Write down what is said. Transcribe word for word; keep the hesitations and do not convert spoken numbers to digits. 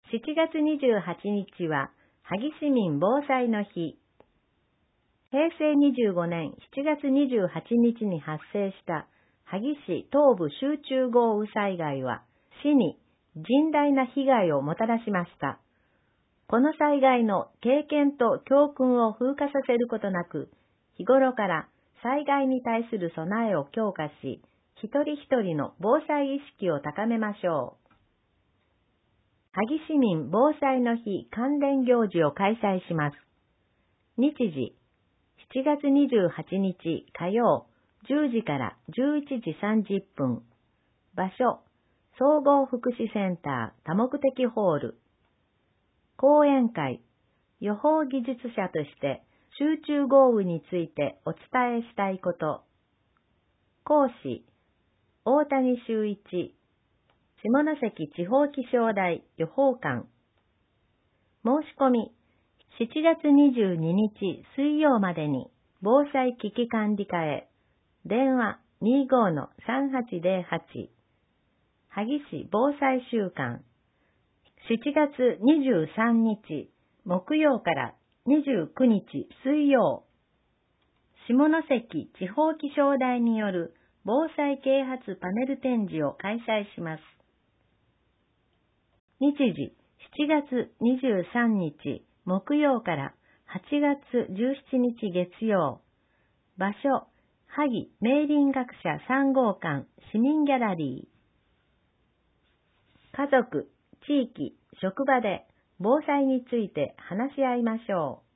しちがつにじゅうはちにちは、萩市民防災の日。へいせいにじゅうごねんしちがつにじゅうはちにちに発生した萩市東部集中豪雨災害は、市に甚大な被害をもたらしました。この災害の経験と教訓を風化させることなく、日頃から災害に対する備えを強化し、一人一人の防災意識を高めましょう。萩市民防災の日関連行事を開催します。日時、しちがつにじゅうはちにち火曜じゅうじからじゅういちじさんじゅっぷん。場所、総合福祉センター多目的ホール。講演会、予報技術者として集中豪雨についてお伝えしたいこと。講師、大谷修一、下関地方気象台予報官。申し込み、しちがつにじゅうににち水曜までに防災危機管理課へ。電話 にじゅうごのさんはちぜろはち。萩市防災週間。しちがつにじゅうさんにち木曜からにじゅうくにち水曜。下関地方気象台による防災啓発パネル展示を開催します。日時、しちがつにじゅうさんにち木曜からはちがつじゅうしちにち月曜。場所、萩明林学者さんごうかん市民ギャラリー。家族、地域、職場で防災について話し合いましょう。